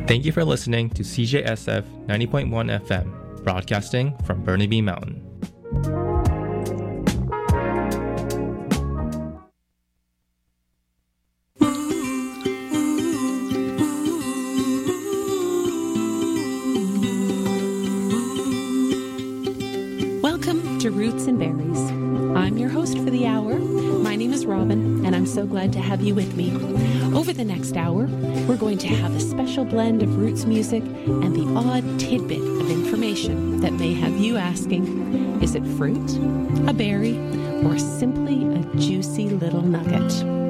Thank you for listening to CJSF 90.1 FM, broadcasting from Burnaby Mountain. Welcome to Roots and Berries. I'm your host for the hour. My name is Robin, and I'm so glad to have you with me. Over the next hour, we're going to have a special blend of roots music and the odd tidbit of information that may have you asking, is it fruit, a berry, or simply a juicy little nugget?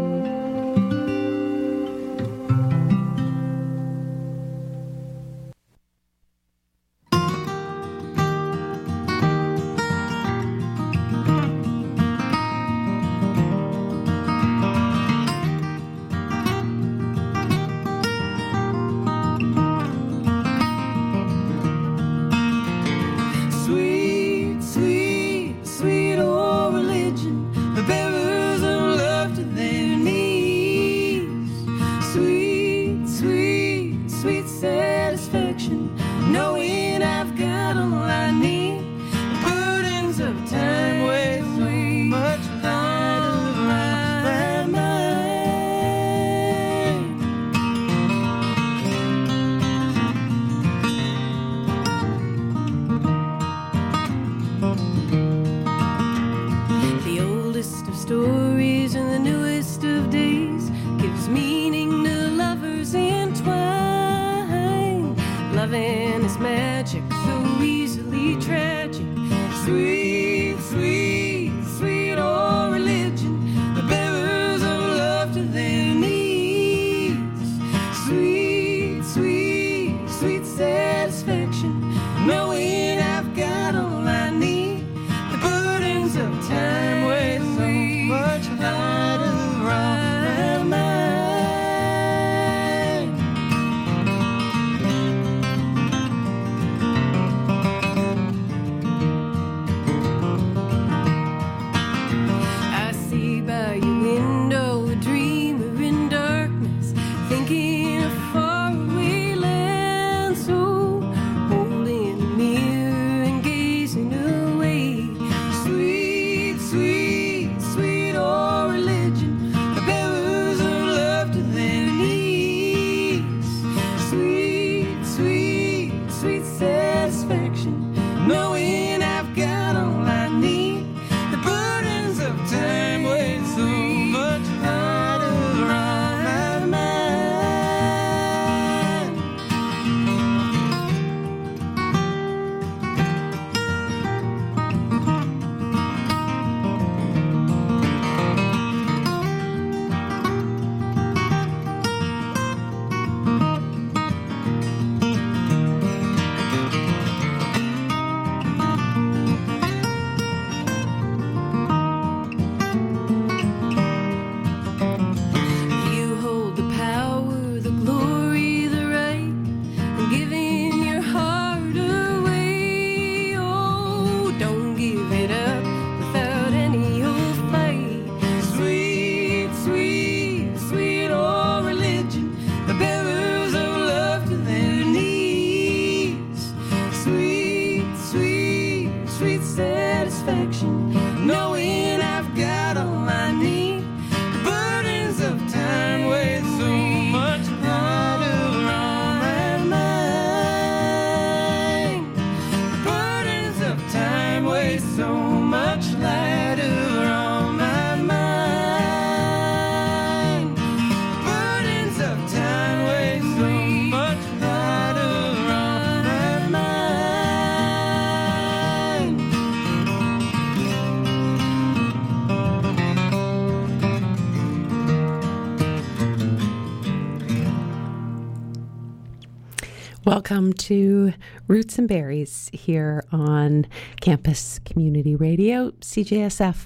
Welcome to Roots and Berries here on Campus Community Radio, CJSF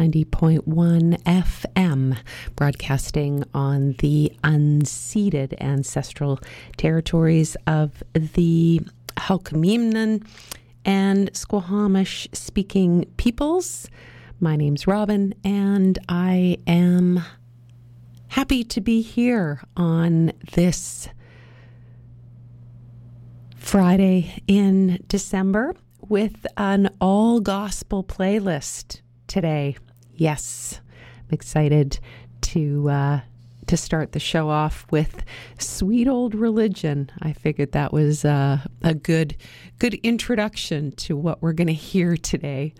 90.1 FM, broadcasting on the unceded ancestral territories of the Halkmimnan and Squamish speaking peoples. My name's Robin, and I am happy to be here on this Friday in December with an all gospel playlist today. Yes, I'm excited to start the show off with Sweet Old Religion. I figured that was a good introduction to what we're going to hear today.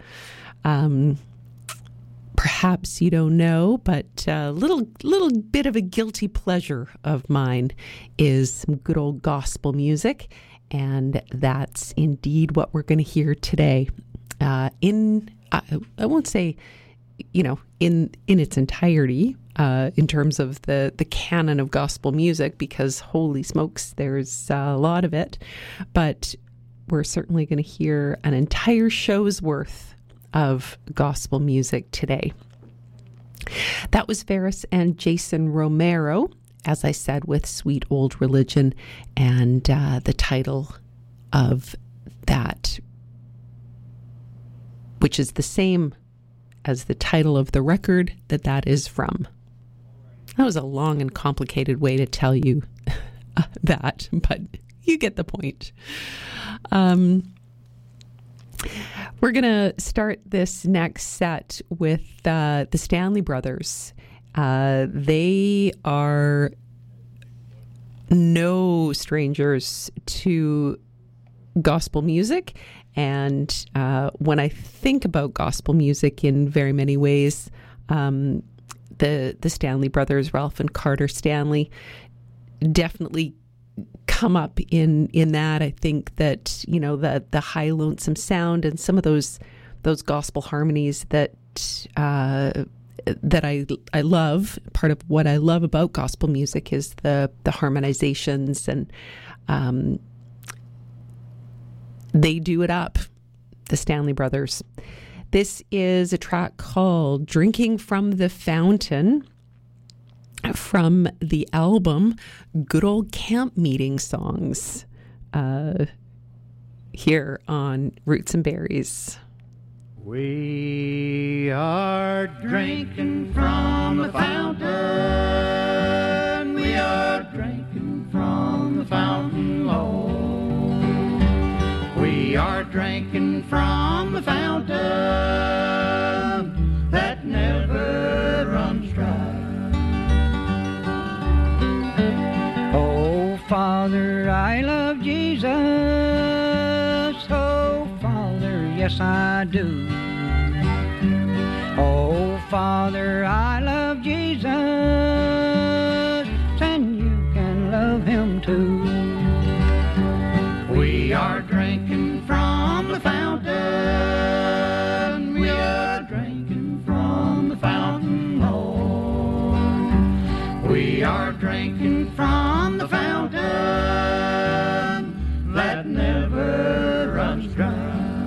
Perhaps you don't know, but a little bit of a guilty pleasure of mine is some good old gospel music, and that's indeed what we're going to hear today. I won't say, in its entirety, in terms of the canon of gospel music, because holy smokes, there's a lot of it, but we're certainly going to hear an entire show's worth of gospel music today. That was Ferris and Jason Romero, as I said, with Sweet Old Religion, and the title of that, which is the same as the title of the record that is from. That was a long and complicated way to tell you that, but you get the point. We're going to start this next set with the Stanley Brothers. They are no strangers to gospel music. And when I think about gospel music in very many ways, the Stanley Brothers, Ralph and Carter Stanley, definitely come up in that. I think that, the high lonesome sound and some of those gospel harmonies that I love. Part of what I love about gospel music is the harmonizations, and they do it up, the Stanley Brothers. This is a track called Drinking from the Fountain, from the album Good Old Camp Meeting Songs, here on Roots and Berries. We are drinking from the fountain. We are drinking from the fountain, Lord. We are drinking from the fountain that never runs dry. Oh, Father, I love Jesus. Oh, Father, yes, I do. Oh, Father, I love Jesus, and you can love him too. We are drinking from the fountain. We are drinking from the fountain, Lord. We are drinking from the fountain that never runs dry.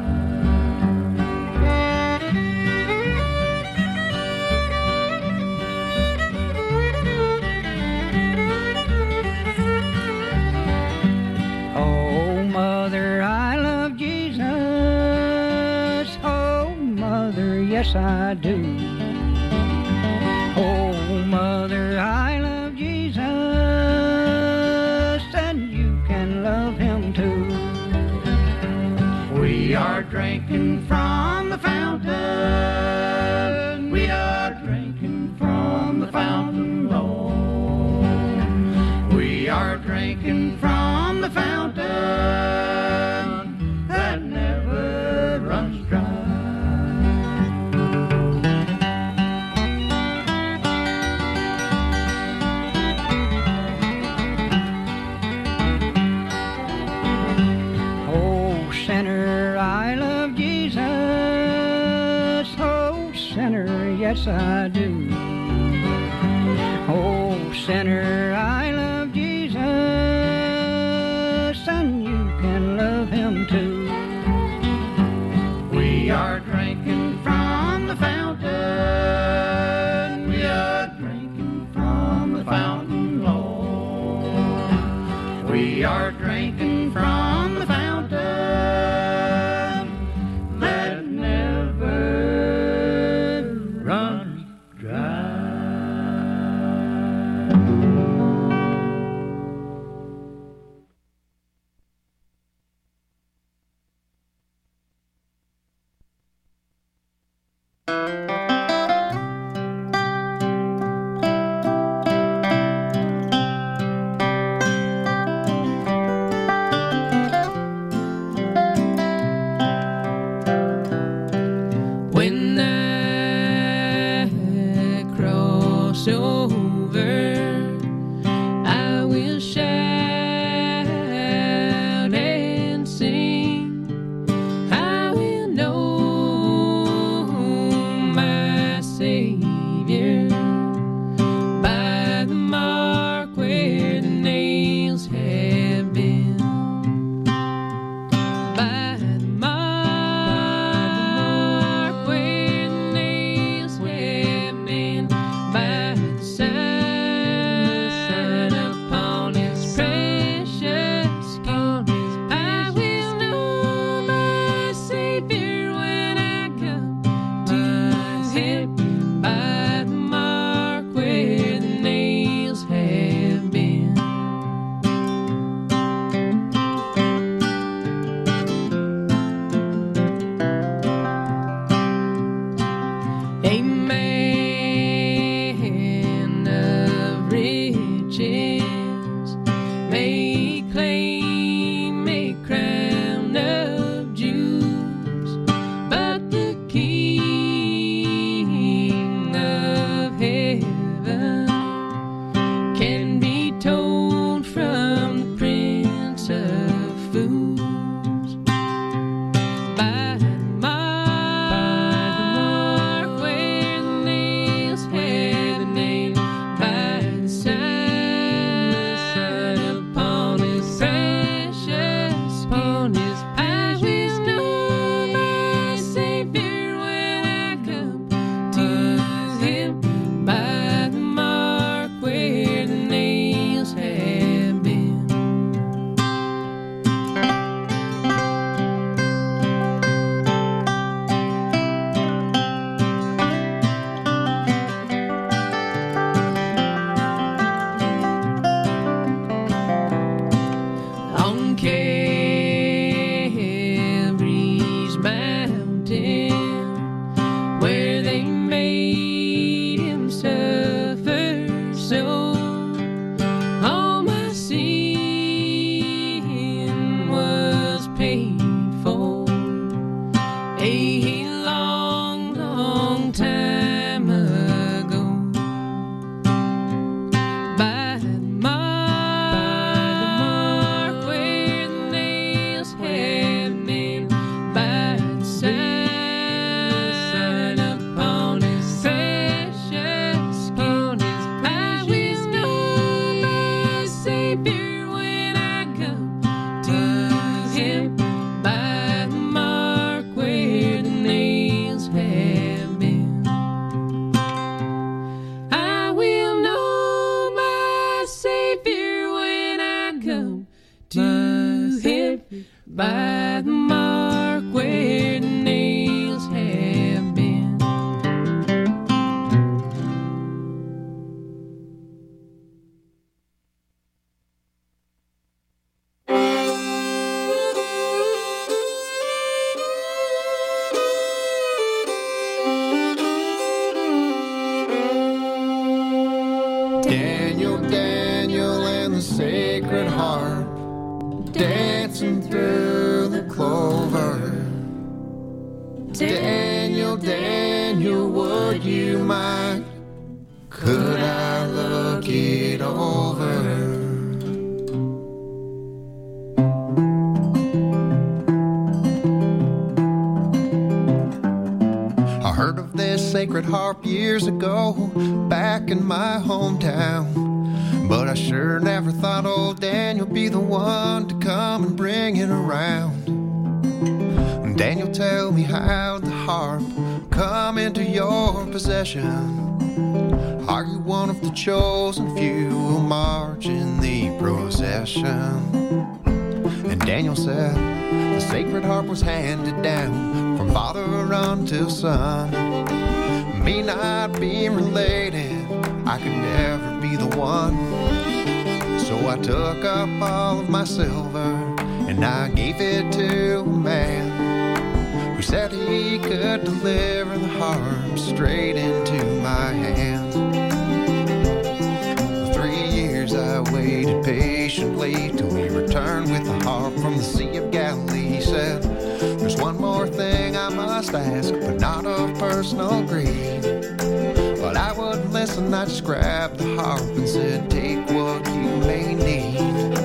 Yes, I do. Oh, Mother, I love Jesus, and you can love him too. We are drinking from the fountain. We are drinking from the fountain, Lord. We are drinking from the fountain that never runs dry. Yes, I do. Oh, sinner, I love Jesus, and you can love him too. We are drinking from the fountain. We are drinking from the fountain, Lord. We are drinking from the fountain that never runs dry. When I cross over, I will shout and sing. I will know my Savior by the mark where the nails have been. By the mark where the nails have been. By the sign upon His precious skin. I will know my Savior when I come to Him. By the mark where the nails have been. A man of riches may claim a crown of jewels, but the King of heaven can be told from the Prince of Fools. By the mark where the nails have been. By the sign upon His precious skin. I will know my Savior when I come to Him. By the mark where the nails have been. On Calvary's mountain, where they made Him suffer so, all my sin was paid for a long, long time ago. By the mark where the nails have been. By the sign upon His precious skin. I will know my Savior when I come to Him. By the mark where the nails have been. I will know my Savior when I come to Him. By the mark where the nails have been. Daniel, Daniel, and the Sacred Harp, dancing through the clover. Daniel, Daniel, would you mind? Could I look it over? I heard of this Sacred Harp years ago, back in my hometown. But I sure never thought old Daniel'd be the one to come and bring it around. Daniel, tell me how the harp come into your possession. Are you one of the chosen few who march in the procession? And Daniel said the sacred harp was handed down from father unto son. Me not being related, I could never be the one. So I took up all of my silver and I gave it to a man who said he could deliver the harp straight into my hands. For 3 years I waited patiently till he returned with the harp from the Sea of Galilee. He said, there's one more thing I must ask, but not of personal greed. But I wouldn't listen, I just grabbed the harp and said, take what you may need.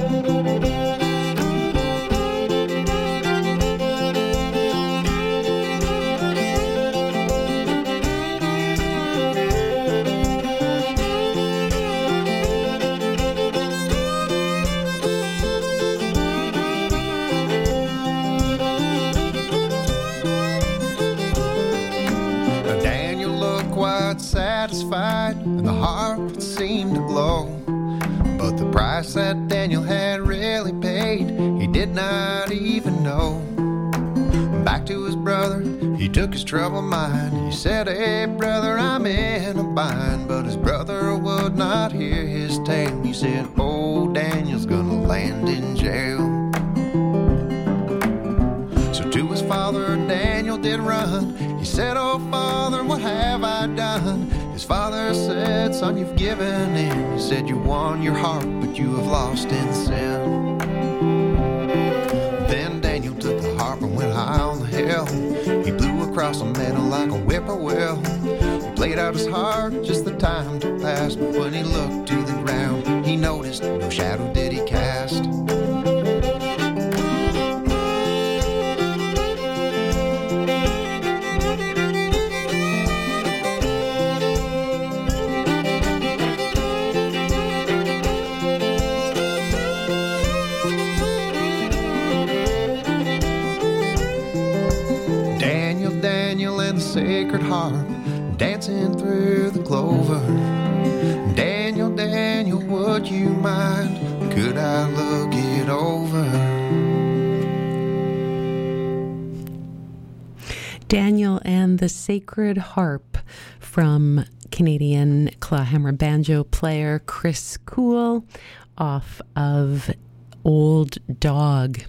Satisfied, and the harp seemed to glow. But the price that Daniel had really paid, he did not even know. Back to his brother, he took his troubled mind. He said, hey brother, I'm in a bind. But his brother would not hear his tale. He said, oh, Daniel's gonna land in jail. So to his father, Daniel did run. He said, oh father, what have I done? His father said, son, you've given in. He said, you won your harp, but you have lost in sin. Then Daniel took the harp and went high on the hill. He blew across the meadow like a whippoorwill. He played out his heart, just the time to pass. But when he looked to the ground, he noticed no shadow did he cast. Sacred harp dancing through the clover. Daniel, Daniel, would you mind? Could I look it over? Daniel and the Sacred Harp from Canadian clawhammer banjo player Chris Kuhl off of Old Dog.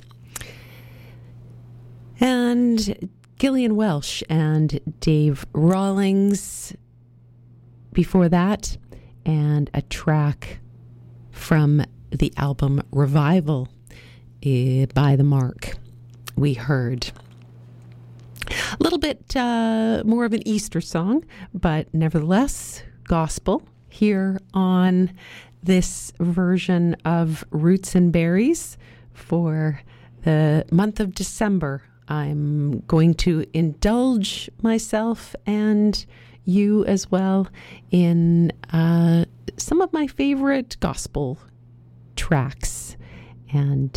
And Gillian Welsh and Dave Rawlings before that, and a track from the album Revival by The Mark we heard. A little bit more of an Easter song, but nevertheless gospel here on this version of Roots and Berries for the month of December. I'm going to indulge myself and you as well in some of my favorite gospel tracks, and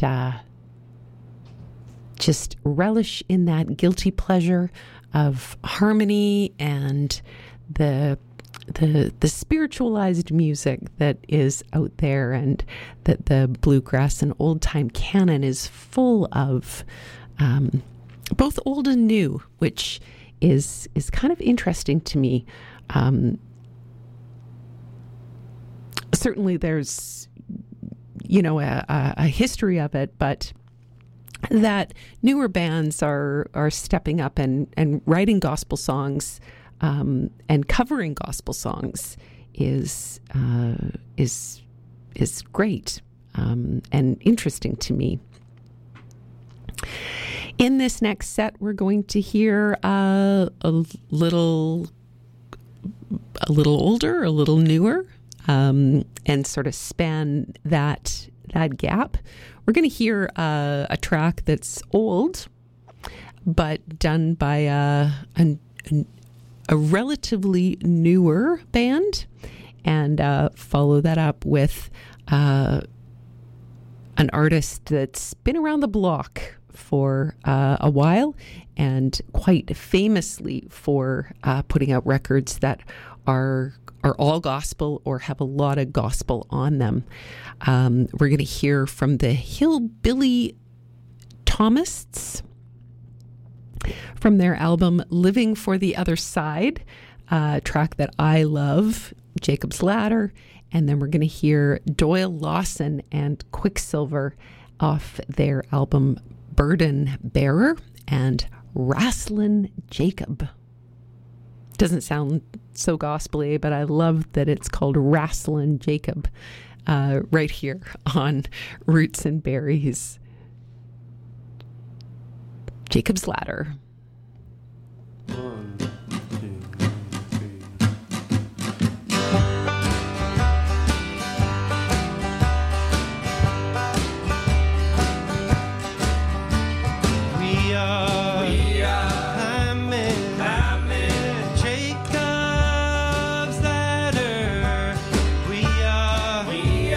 just relish in that guilty pleasure of harmony and the spiritualized music that is out there, and that the bluegrass and old time canon is full of. Both old and new, which is kind of interesting to me. Certainly there's, a history of it, but that newer bands are stepping up and writing gospel songs and covering gospel songs is great and interesting to me. In this next set, we're going to hear a little older, a little newer, and sort of span that gap. We're going to hear a track that's old, but done by a relatively newer band, and follow that up with an artist that's been around the block for a while, and quite famously for putting out records that are all gospel or have a lot of gospel on them. We're going to hear from the Hillbilly Thomists from their album Living for the Other Side, a track that I love, Jacob's Ladder. And then we're going to hear Doyle Lawson and Quicksilver off their album Burden Bearer, and Wrastlin' Jacob. Doesn't sound so gospely, but I love that it's called Wrastlin' Jacob right here on Roots and Berries. Jacob's Ladder. 1, 2, 3. We are climbing Jacob's ladder. We are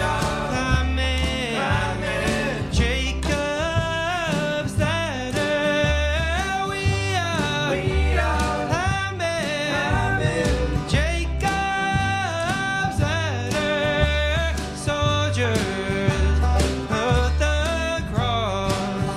climbing Jacob's ladder. We are climbing Jacob's ladder. Soldiers of the cross.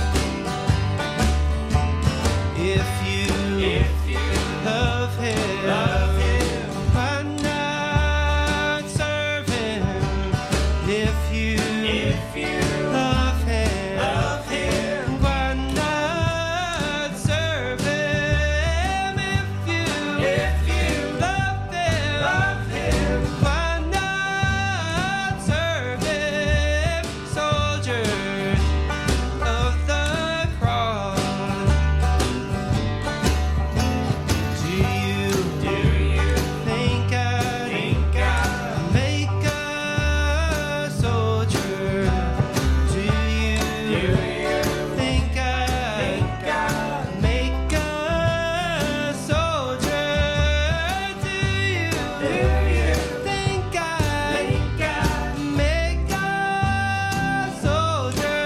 If you love him, why not serve him? If you love him, why not serve him? If you love him, why not serve him? Soldiers of the cross. Do you think I'd make a soldier? Do you think I'd make a soldier? Do you think I'd make a soldier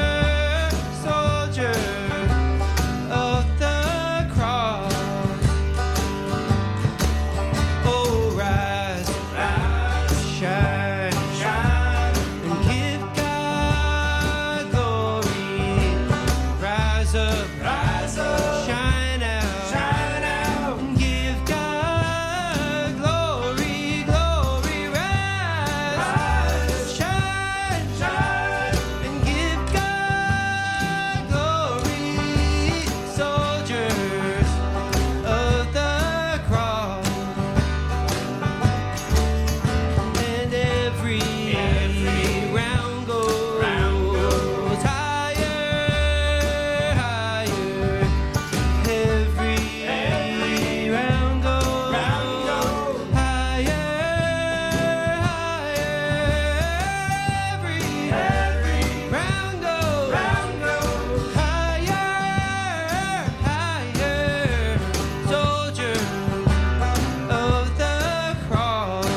of the cross? Oh, rise, shine, and give God glory. Rise up, shine out, and give God glory. Rise, shine, and give God glory. Soldiers of the cross. And every round goes higher. Every round goes higher. Every round goes higher. Soldiers of the cross.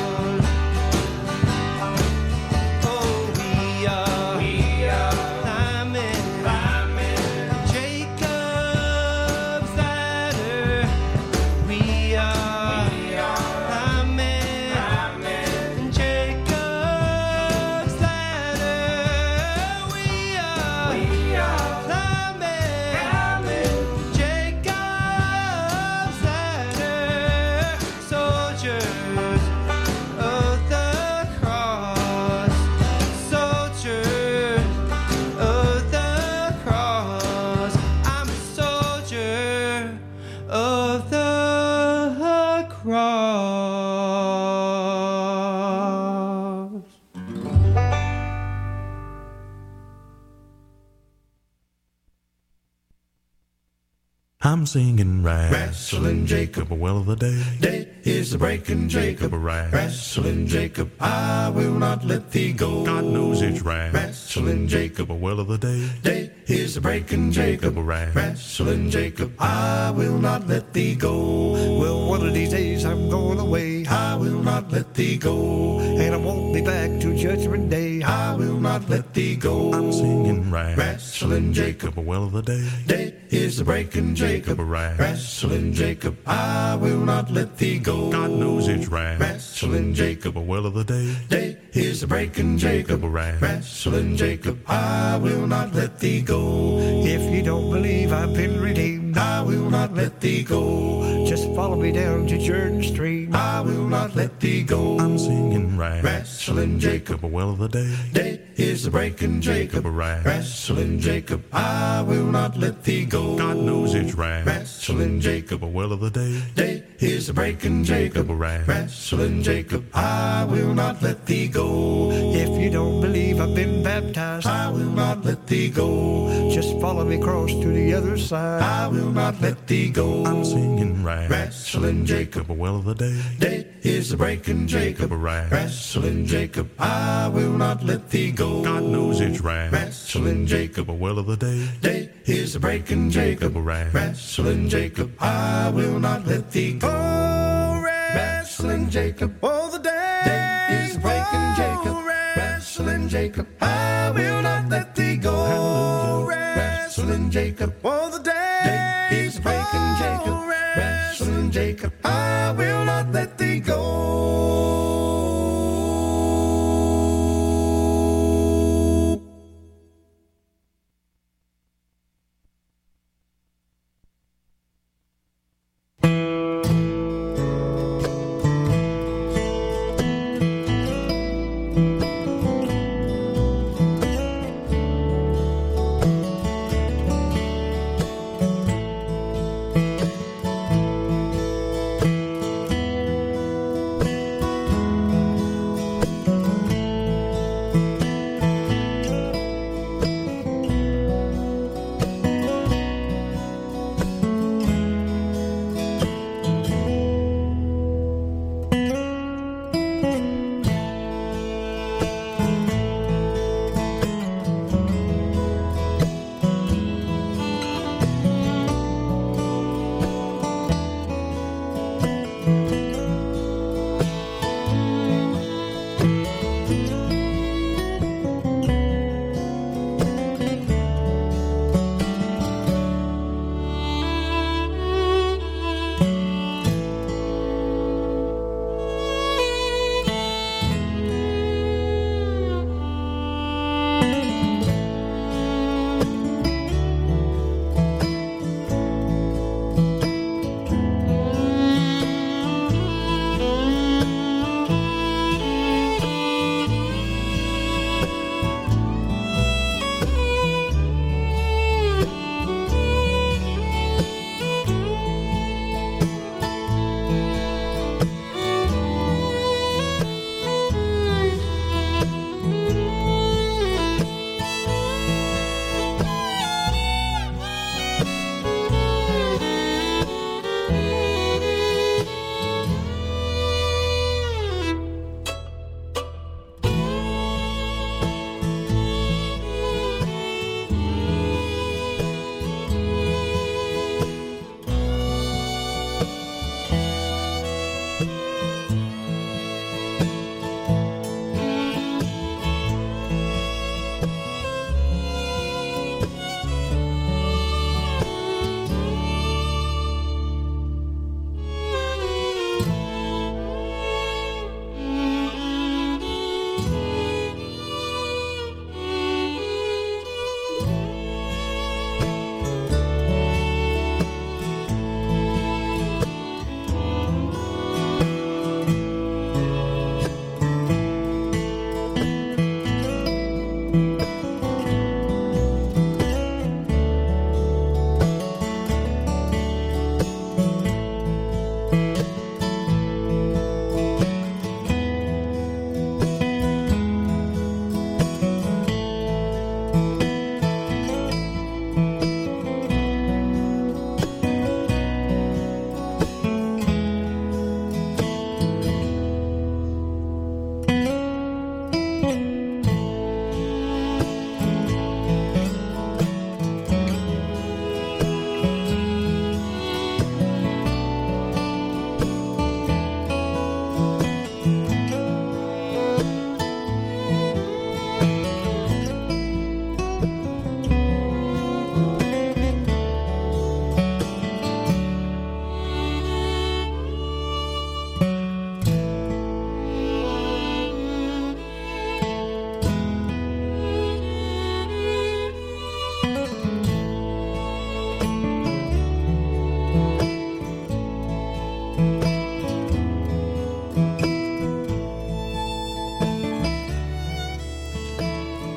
Oh, we are climbing Jacob's ladder. We are climbing Jacob's ladder. We are climbing Jacob's ladder. Soldiers of the cross. Soldiers of the cross. I'm a soldier of the cross. I'm singing Wrastlin' Jacob, well of the day. Day is the breaking Jacob. Wrestling Jacob, I will not let thee go. God knows it's Wrestling Jacob. well of the day. Day is the breaking Jacob. Wrestling Jacob, I will not let thee go. Well, one of these days I'm going away. I will not let thee go. And I won't be back to Judgment Day. I will not let thee go. I'm singing Wrestling Jacob. well of the day. Day is the breaking Jacob. Wrestling Jacob, I will not let thee go. God knows it's Wrestling Jacob. well of the day. Day is the breaking Jacob. Wrestling Jacob, I will not let thee go. If you don't believe I've been redeemed, I will not let thee go. Just follow me down to Jordan Street. I will not let thee go. I'm singing Wrestling Jacob, well of the day. Day is the breaking Jacob, Wrestling Jacob. I will not let thee go. God knows it's Wrestling Jacob, well of the day. Day is the breaking Jacob, Wrestling Jacob. I will not let thee go. If you don't believe I've been baptized, I will not let thee go. just follow me across to the other side. I will not let thee go. I'm singing Wrestling Jacob, well of the day. Day is the breaking Jacob, Wrestling Jacob. I will not let thee go. God knows it's Wrestling Jacob, well of the day. Day is the breaking Jacob, Wrestling Jacob. I will not let thee go. Wrestling Jacob, all the day. Day is the breaking Jacob, Wrestling Jacob. I will not let thee go. Wrestling Jacob.